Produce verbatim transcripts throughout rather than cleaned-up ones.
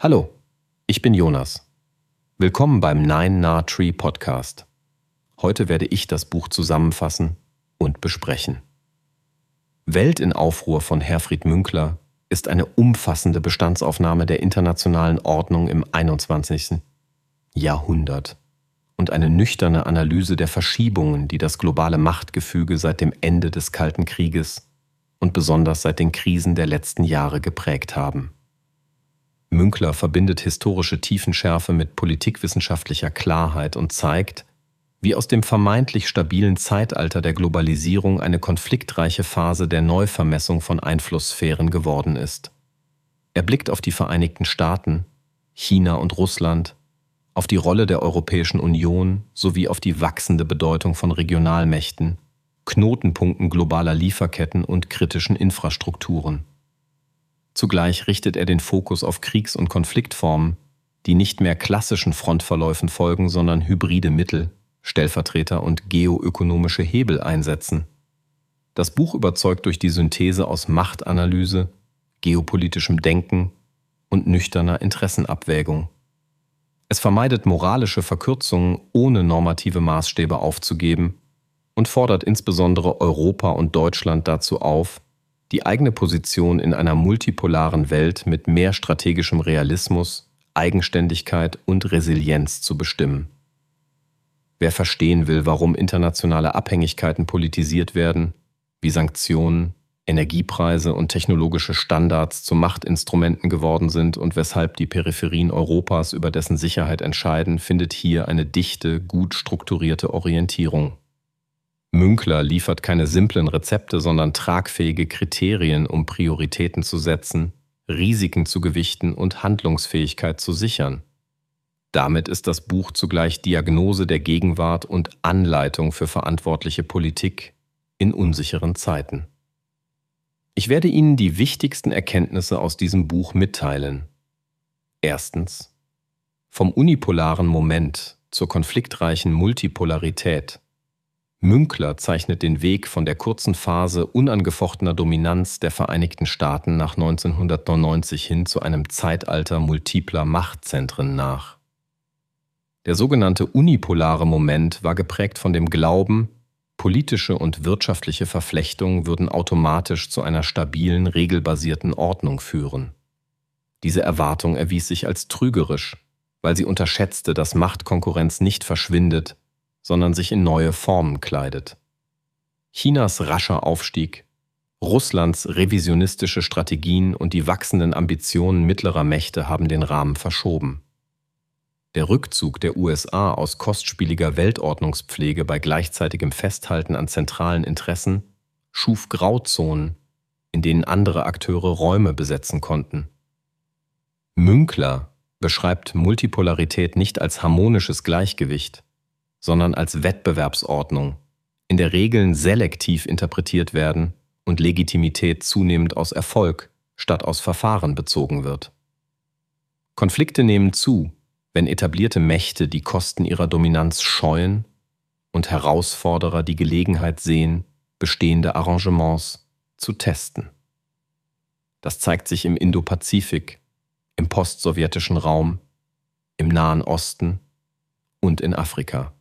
Hallo, ich bin Jonas. Willkommen beim Nine Nah Tree Podcast. Heute werde ich das Buch zusammenfassen und besprechen. Welt in Aufruhr von Herfried Münkler ist eine umfassende Bestandsaufnahme der internationalen Ordnung im einundzwanzigsten Jahrhundert und eine nüchterne Analyse der Verschiebungen, die das globale Machtgefüge seit dem Ende des Kalten Krieges und besonders seit den Krisen der letzten Jahre geprägt haben. Münkler verbindet historische Tiefenschärfe mit politikwissenschaftlicher Klarheit und zeigt, wie aus dem vermeintlich stabilen Zeitalter der Globalisierung eine konfliktreiche Phase der Neuvermessung von Einflusssphären geworden ist. Er blickt auf die Vereinigten Staaten, China und Russland, auf die Rolle der Europäischen Union sowie auf die wachsende Bedeutung von Regionalmächten, Knotenpunkten globaler Lieferketten und kritischen Infrastrukturen. Zugleich richtet er den Fokus auf Kriegs- und Konfliktformen, die nicht mehr klassischen Frontverläufen folgen, sondern hybride Mittel, Stellvertreter und geoökonomische Hebel einsetzen. Das Buch überzeugt durch die Synthese aus Machtanalyse, geopolitischem Denken und nüchterner Interessenabwägung. Es vermeidet moralische Verkürzungen, ohne normative Maßstäbe aufzugeben und fordert insbesondere Europa und Deutschland dazu auf, die eigene Position in einer multipolaren Welt mit mehr strategischem Realismus, Eigenständigkeit und Resilienz zu bestimmen. Wer verstehen will, warum internationale Abhängigkeiten politisiert werden, wie Sanktionen, Energiepreise und technologische Standards zu Machtinstrumenten geworden sind und weshalb die Peripherien Europas über dessen Sicherheit entscheiden, findet hier eine dichte, gut strukturierte Orientierung. Münkler liefert keine simplen Rezepte, sondern tragfähige Kriterien, um Prioritäten zu setzen, Risiken zu gewichten und Handlungsfähigkeit zu sichern. Damit ist das Buch zugleich Diagnose der Gegenwart und Anleitung für verantwortliche Politik in unsicheren Zeiten. Ich werde Ihnen die wichtigsten Erkenntnisse aus diesem Buch mitteilen. Erstens: Vom unipolaren Moment zur konfliktreichen Multipolarität. Münkler zeichnet den Weg von der kurzen Phase unangefochtener Dominanz der Vereinigten Staaten nach neunzehnhundertneunundneunzig hin zu einem Zeitalter multipler Machtzentren nach. Der sogenannte unipolare Moment war geprägt von dem Glauben, politische und wirtschaftliche Verflechtungen würden automatisch zu einer stabilen, regelbasierten Ordnung führen. Diese Erwartung erwies sich als trügerisch, weil sie unterschätzte, dass Machtkonkurrenz nicht verschwindet, sondern sich in neue Formen kleidet. Chinas rascher Aufstieg, Russlands revisionistische Strategien und die wachsenden Ambitionen mittlerer Mächte haben den Rahmen verschoben. Der Rückzug der U S A aus kostspieliger Weltordnungspflege bei gleichzeitigem Festhalten an zentralen Interessen schuf Grauzonen, in denen andere Akteure Räume besetzen konnten. Münkler beschreibt Multipolarität nicht als harmonisches Gleichgewicht, sondern als Wettbewerbsordnung, in der Regeln selektiv interpretiert werden und Legitimität zunehmend aus Erfolg statt aus Verfahren bezogen wird. Konflikte nehmen zu, wenn etablierte Mächte die Kosten ihrer Dominanz scheuen und Herausforderer die Gelegenheit sehen, bestehende Arrangements zu testen. Das zeigt sich im Indopazifik, im postsowjetischen Raum, im Nahen Osten und in Afrika.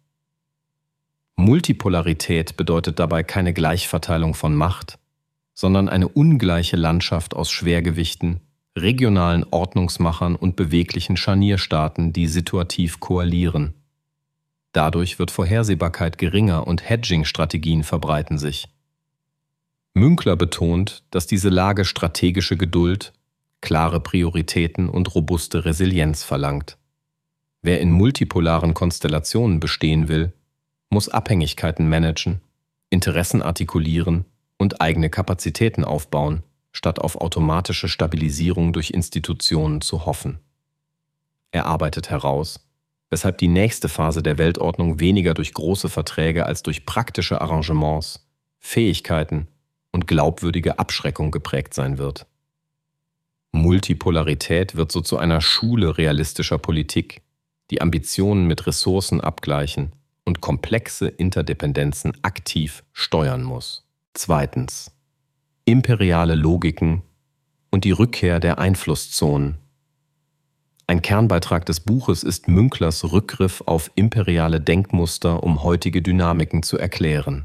Multipolarität bedeutet dabei keine Gleichverteilung von Macht, sondern eine ungleiche Landschaft aus Schwergewichten, regionalen Ordnungsmachern und beweglichen Scharnierstaaten, die situativ koalieren. Dadurch wird Vorhersehbarkeit geringer und Hedging-Strategien verbreiten sich. Münkler betont, dass diese Lage strategische Geduld, klare Prioritäten und robuste Resilienz verlangt. Wer in multipolaren Konstellationen bestehen will, muss Abhängigkeiten managen, Interessen artikulieren und eigene Kapazitäten aufbauen, statt auf automatische Stabilisierung durch Institutionen zu hoffen. Er arbeitet heraus, weshalb die nächste Phase der Weltordnung weniger durch große Verträge als durch praktische Arrangements, Fähigkeiten und glaubwürdige Abschreckung geprägt sein wird. Multipolarität wird so zu einer Schule realistischer Politik, die Ambitionen mit Ressourcen abgleichen und komplexe Interdependenzen aktiv steuern muss. Zweitens: Imperiale Logiken und die Rückkehr der Einflusszonen. Kernbeitrag des Buches ist Münklers Rückgriff auf imperiale Denkmuster, um heutige Dynamiken zu erklären.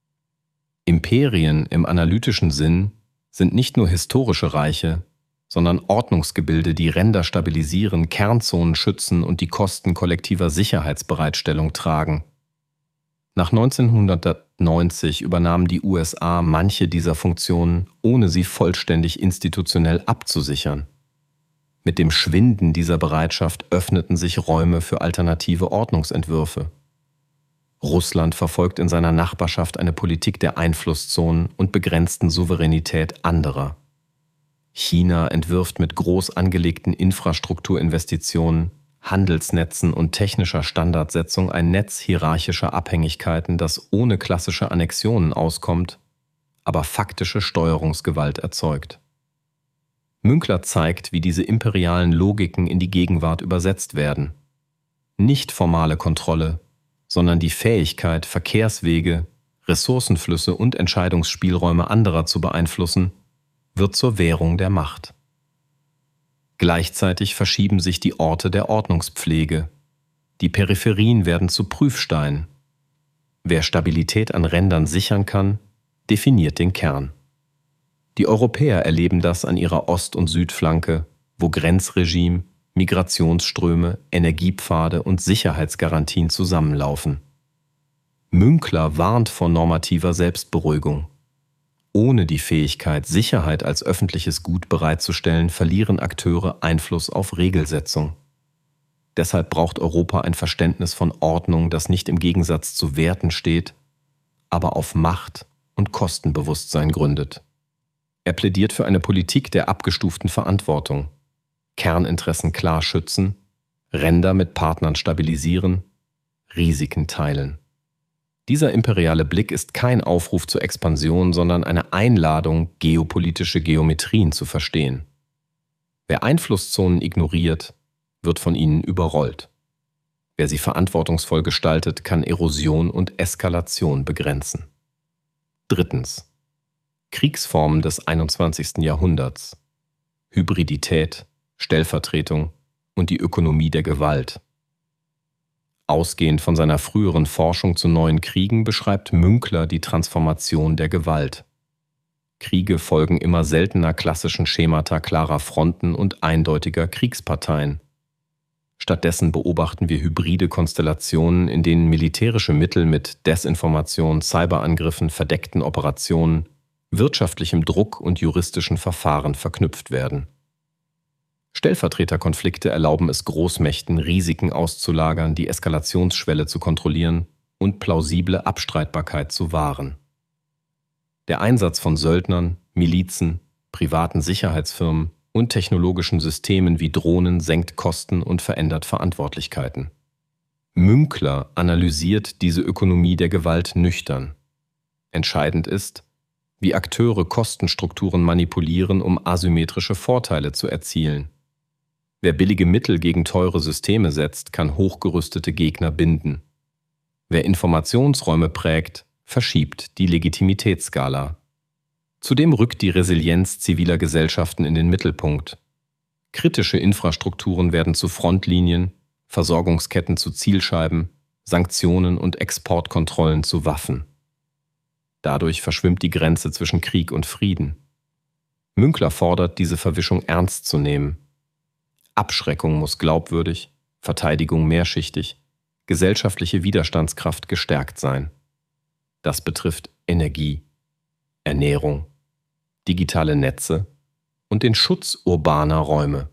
Imperien im analytischen Sinn sind nicht nur historische Reiche, sondern Ordnungsgebilde, die Ränder stabilisieren, Kernzonen schützen und die Kosten kollektiver Sicherheitsbereitstellung tragen. Nach neunzehnhundertneunzig übernahmen die U S A manche dieser Funktionen, ohne sie vollständig institutionell abzusichern. Mit dem Schwinden dieser Bereitschaft öffneten sich Räume für alternative Ordnungsentwürfe. Russland verfolgt in seiner Nachbarschaft eine Politik der Einflusszonen und begrenzten Souveränität anderer. China entwirft mit groß angelegten Infrastrukturinvestitionen, Handelsnetzen und technischer Standardsetzung ein Netz hierarchischer Abhängigkeiten, das ohne klassische Annexionen auskommt, aber faktische Steuerungsgewalt erzeugt. Münkler zeigt, wie diese imperialen Logiken in die Gegenwart übersetzt werden. Nicht formale Kontrolle, sondern die Fähigkeit, Verkehrswege, Ressourcenflüsse und Entscheidungsspielräume anderer zu beeinflussen, wird zur Währung der Macht. Gleichzeitig verschieben sich die Orte der Ordnungspflege. Die Peripherien werden zu Prüfsteinen. Wer Stabilität an Rändern sichern kann, definiert den Kern. Die Europäer erleben das an ihrer Ost- und Südflanke, wo Grenzregime, Migrationsströme, Energiepfade und Sicherheitsgarantien zusammenlaufen. Münkler warnt vor normativer Selbstberuhigung. Ohne die Fähigkeit, Sicherheit als öffentliches Gut bereitzustellen, verlieren Akteure Einfluss auf Regelsetzung. Deshalb braucht Europa ein Verständnis von Ordnung, das nicht im Gegensatz zu Werten steht, aber auf Macht und Kostenbewusstsein gründet. Er plädiert für eine Politik der abgestuften Verantwortung, Kerninteressen klar schützen, Ränder mit Partnern stabilisieren, Risiken teilen. Dieser imperiale Blick ist kein Aufruf zur Expansion, sondern eine Einladung, geopolitische Geometrien zu verstehen. Wer Einflusszonen ignoriert, wird von ihnen überrollt. Wer sie verantwortungsvoll gestaltet, kann Erosion und Eskalation begrenzen. Drittens. Kriegsformen des einundzwanzigsten Jahrhunderts. Hybridität, Stellvertretung und die Ökonomie der Gewalt. Ausgehend von seiner früheren Forschung zu neuen Kriegen beschreibt Münkler die Transformation der Gewalt. Kriege folgen immer seltener klassischen Schemata klarer Fronten und eindeutiger Kriegsparteien. Stattdessen beobachten wir hybride Konstellationen, in denen militärische Mittel mit Desinformation, Cyberangriffen, verdeckten Operationen, wirtschaftlichem Druck und juristischen Verfahren verknüpft werden. Stellvertreterkonflikte erlauben es Großmächten, Risiken auszulagern, die Eskalationsschwelle zu kontrollieren und plausible Abstreitbarkeit zu wahren. Der Einsatz von Söldnern, Milizen, privaten Sicherheitsfirmen und technologischen Systemen wie Drohnen senkt Kosten und verändert Verantwortlichkeiten. Münkler analysiert diese Ökonomie der Gewalt nüchtern. Entscheidend ist, wie Akteure Kostenstrukturen manipulieren, um asymmetrische Vorteile zu erzielen. Wer billige Mittel gegen teure Systeme setzt, kann hochgerüstete Gegner binden. Wer Informationsräume prägt, verschiebt die Legitimitätsskala. Zudem rückt die Resilienz ziviler Gesellschaften in den Mittelpunkt. Kritische Infrastrukturen werden zu Frontlinien, Versorgungsketten zu Zielscheiben, Sanktionen und Exportkontrollen zu Waffen. Dadurch verschwimmt die Grenze zwischen Krieg und Frieden. Münkler fordert, diese Verwischung ernst zu nehmen. Abschreckung muss glaubwürdig, Verteidigung mehrschichtig, gesellschaftliche Widerstandskraft gestärkt sein. Das betrifft Energie, Ernährung, digitale Netze und den Schutz urbaner Räume.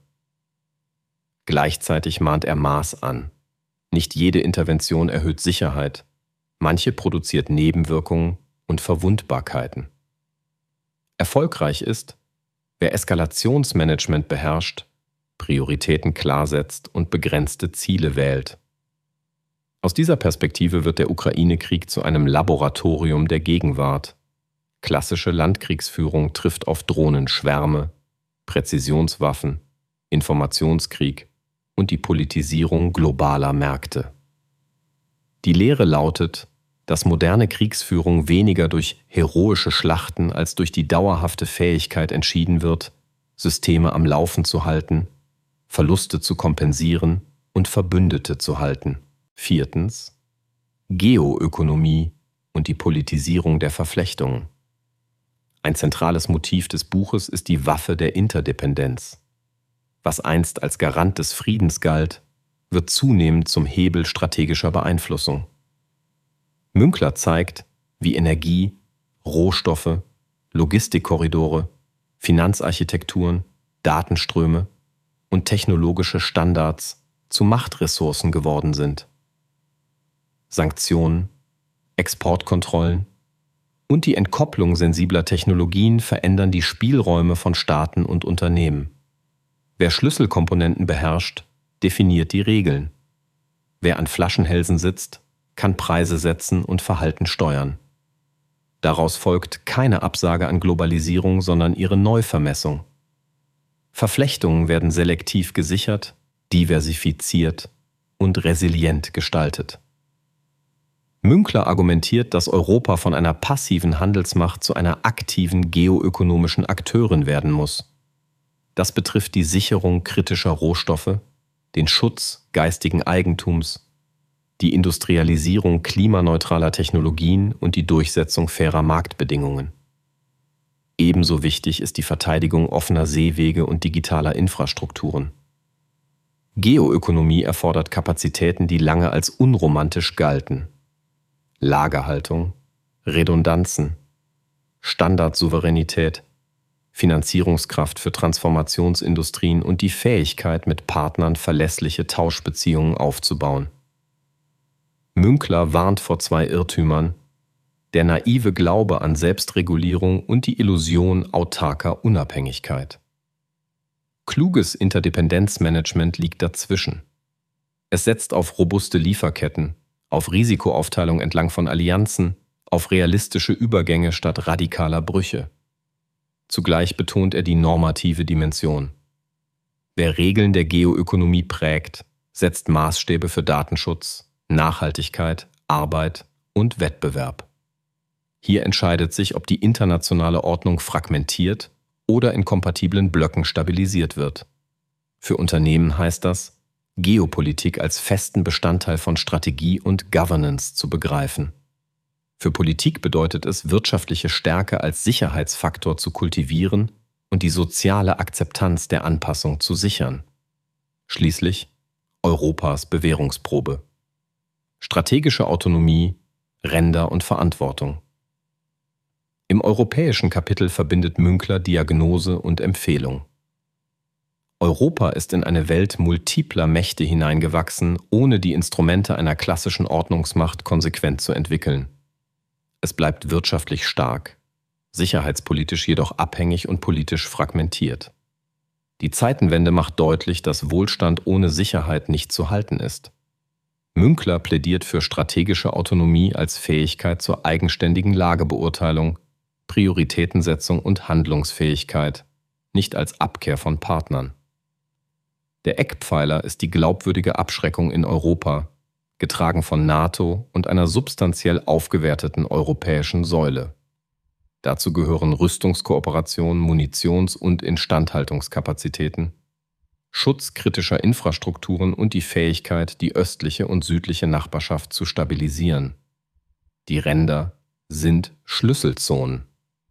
Gleichzeitig mahnt er Maß an. Nicht jede Intervention erhöht Sicherheit, manche produziert Nebenwirkungen und Verwundbarkeiten. Erfolgreich ist, wer Eskalationsmanagement beherrscht, Prioritäten klar setzt und begrenzte Ziele wählt. Aus dieser Perspektive wird der Ukraine-Krieg zu einem Laboratorium der Gegenwart. Klassische Landkriegsführung trifft auf Drohnenschwärme, Präzisionswaffen, Informationskrieg und die Politisierung globaler Märkte. Die Lehre lautet, dass moderne Kriegsführung weniger durch heroische Schlachten als durch die dauerhafte Fähigkeit entschieden wird, Systeme am Laufen zu halten, Verluste zu kompensieren und Verbündete zu halten. Viertens. Geoökonomie und die Politisierung der Verflechtungen. Ein zentrales Motiv des Buches ist die Waffe der Interdependenz. Was einst als Garant des Friedens galt, wird zunehmend zum Hebel strategischer Beeinflussung. Münkler zeigt, wie Energie, Rohstoffe, Logistikkorridore, Finanzarchitekturen, Datenströme und technologische Standards zu Machtressourcen geworden sind. Sanktionen, Exportkontrollen und die Entkopplung sensibler Technologien verändern die Spielräume von Staaten und Unternehmen. Wer Schlüsselkomponenten beherrscht, definiert die Regeln. Wer an Flaschenhälsen sitzt, kann Preise setzen und Verhalten steuern. Daraus folgt keine Absage an Globalisierung, sondern ihre Neuvermessung. Verflechtungen werden selektiv gesichert, diversifiziert und resilient gestaltet. Münkler argumentiert, dass Europa von einer passiven Handelsmacht zu einer aktiven geoökonomischen Akteurin werden muss. Das betrifft die Sicherung kritischer Rohstoffe, den Schutz geistigen Eigentums, die Industrialisierung klimaneutraler Technologien und die Durchsetzung fairer Marktbedingungen. Ebenso wichtig ist die Verteidigung offener Seewege und digitaler Infrastrukturen. Geoökonomie erfordert Kapazitäten, die lange als unromantisch galten. Lagerhaltung, Redundanzen, Standardsouveränität, Finanzierungskraft für Transformationsindustrien und die Fähigkeit, mit Partnern verlässliche Tauschbeziehungen aufzubauen. Münkler warnt vor zwei Irrtümern: der naive Glaube an Selbstregulierung und die Illusion autarker Unabhängigkeit. Kluges Interdependenzmanagement liegt dazwischen. Es setzt auf robuste Lieferketten, auf Risikoaufteilung entlang von Allianzen, auf realistische Übergänge statt radikaler Brüche. Zugleich betont er die normative Dimension. Wer Regeln der Geoökonomie prägt, setzt Maßstäbe für Datenschutz, Nachhaltigkeit, Arbeit und Wettbewerb. Hier entscheidet sich, ob die internationale Ordnung fragmentiert oder in kompatiblen Blöcken stabilisiert wird. Für Unternehmen heißt das, Geopolitik als festen Bestandteil von Strategie und Governance zu begreifen. Für Politik bedeutet es, wirtschaftliche Stärke als Sicherheitsfaktor zu kultivieren und die soziale Akzeptanz der Anpassung zu sichern. Schließlich Europas Bewährungsprobe. Strategische Autonomie, Ränder und Verantwortung. Im europäischen Kapitel verbindet Münkler Diagnose und Empfehlung. Europa ist in eine Welt multipler Mächte hineingewachsen, ohne die Instrumente einer klassischen Ordnungsmacht konsequent zu entwickeln. Es bleibt wirtschaftlich stark, sicherheitspolitisch jedoch abhängig und politisch fragmentiert. Die Zeitenwende macht deutlich, dass Wohlstand ohne Sicherheit nicht zu halten ist. Münkler plädiert für strategische Autonomie als Fähigkeit zur eigenständigen Lagebeurteilung, Prioritätensetzung und Handlungsfähigkeit, nicht als Abkehr von Partnern. Der Eckpfeiler ist die glaubwürdige Abschreckung in Europa, getragen von NATO und einer substanziell aufgewerteten europäischen Säule. Dazu gehören Rüstungskooperation, Munitions- und Instandhaltungskapazitäten, Schutz kritischer Infrastrukturen und die Fähigkeit, die östliche und südliche Nachbarschaft zu stabilisieren. Die Ränder sind Schlüsselzonen.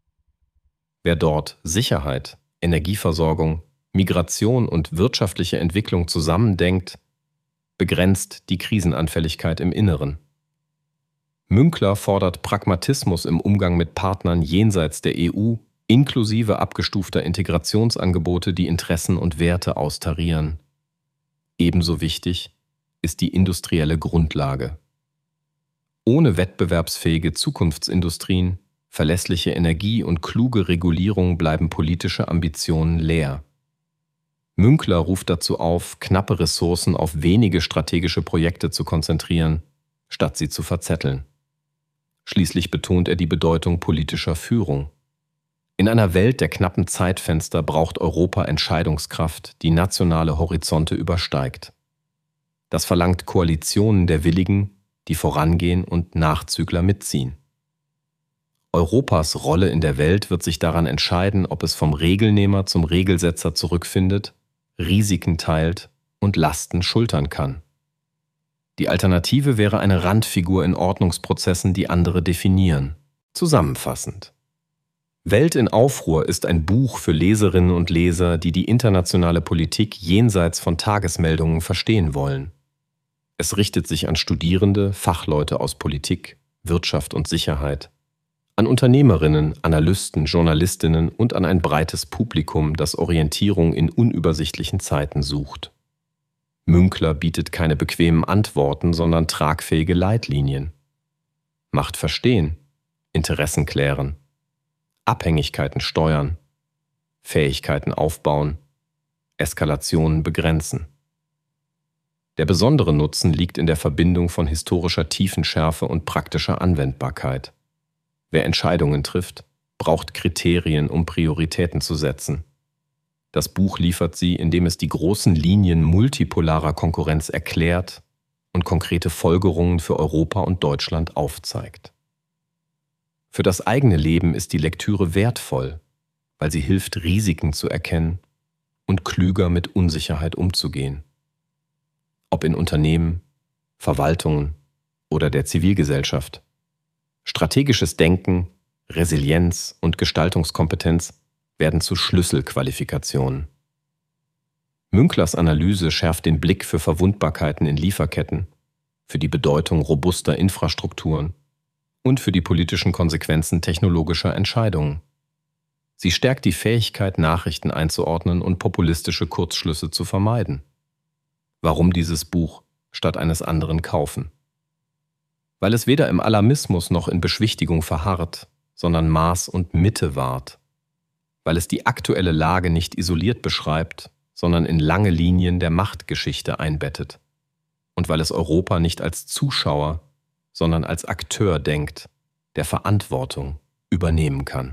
Wer dort Sicherheit, Energieversorgung, Migration und wirtschaftliche Entwicklung zusammendenkt, begrenzt die Krisenanfälligkeit im Inneren. Münkler fordert Pragmatismus im Umgang mit Partnern jenseits der E U, inklusive abgestufter Integrationsangebote, die Interessen und Werte austarieren. Ebenso wichtig ist die industrielle Grundlage. Ohne wettbewerbsfähige Zukunftsindustrien, verlässliche Energie und kluge Regulierung bleiben politische Ambitionen leer. Münkler ruft dazu auf, knappe Ressourcen auf wenige strategische Projekte zu konzentrieren, statt sie zu verzetteln. Schließlich betont er die Bedeutung politischer Führung. In einer Welt der knappen Zeitfenster braucht Europa Entscheidungskraft, die nationale Horizonte übersteigt. Das verlangt Koalitionen der Willigen, die vorangehen und Nachzügler mitziehen. Europas Rolle in der Welt wird sich daran entscheiden, ob es vom Regelnehmer zum Regelsetzer zurückfindet, Risiken teilt und Lasten schultern kann. Die Alternative wäre eine Randfigur in Ordnungsprozessen, die andere definieren. Zusammenfassend: Welt in Aufruhr ist ein Buch für Leserinnen und Leser, die die internationale Politik jenseits von Tagesmeldungen verstehen wollen. Es richtet sich an Studierende, Fachleute aus Politik, Wirtschaft und Sicherheit, an Unternehmerinnen, Analysten, Journalistinnen und an ein breites Publikum, das Orientierung in unübersichtlichen Zeiten sucht. Münkler bietet keine bequemen Antworten, sondern tragfähige Leitlinien. Macht verstehen, Interessen klären, Abhängigkeiten steuern, Fähigkeiten aufbauen, Eskalationen begrenzen. Der besondere Nutzen liegt in der Verbindung von historischer Tiefenschärfe und praktischer Anwendbarkeit. Wer Entscheidungen trifft, braucht Kriterien, um Prioritäten zu setzen. Das Buch liefert sie, indem es die großen Linien multipolarer Konkurrenz erklärt und konkrete Folgerungen für Europa und Deutschland aufzeigt. Für das eigene Leben ist die Lektüre wertvoll, weil sie hilft, Risiken zu erkennen und klüger mit Unsicherheit umzugehen. Ob in Unternehmen, Verwaltungen oder der Zivilgesellschaft. Strategisches Denken, Resilienz und Gestaltungskompetenz werden zu Schlüsselqualifikationen. Münklers Analyse schärft den Blick für Verwundbarkeiten in Lieferketten, für die Bedeutung robuster Infrastrukturen und für die politischen Konsequenzen technologischer Entscheidungen. Sie stärkt die Fähigkeit, Nachrichten einzuordnen und populistische Kurzschlüsse zu vermeiden. Warum dieses Buch statt eines anderen kaufen? Weil es weder im Alarmismus noch in Beschwichtigung verharrt, sondern Maß und Mitte wahrt. Weil es die aktuelle Lage nicht isoliert beschreibt, sondern in lange Linien der Machtgeschichte einbettet. Und weil es Europa nicht als Zuschauer, sondern als Akteur denkt, der Verantwortung übernehmen kann.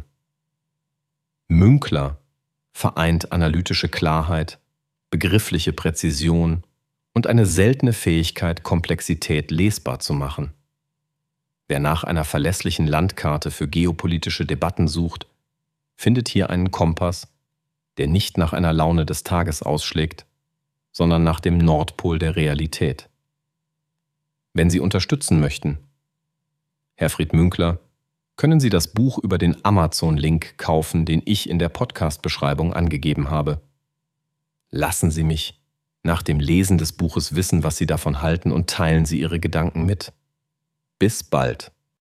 Münkler vereint analytische Klarheit, begriffliche Präzision und eine seltene Fähigkeit, Komplexität lesbar zu machen. Wer nach einer verlässlichen Landkarte für geopolitische Debatten sucht, findet hier einen Kompass, der nicht nach einer Laune des Tages ausschlägt, sondern nach dem Nordpol der Realität. Wenn Sie unterstützen möchten, Herfried Münkler, können Sie das Buch über den Amazon-Link kaufen, den ich in der Podcast-Beschreibung angegeben habe. Lassen Sie mich nach dem Lesen des Buches wissen, was Sie davon halten, und teilen Sie Ihre Gedanken mit. Bis bald.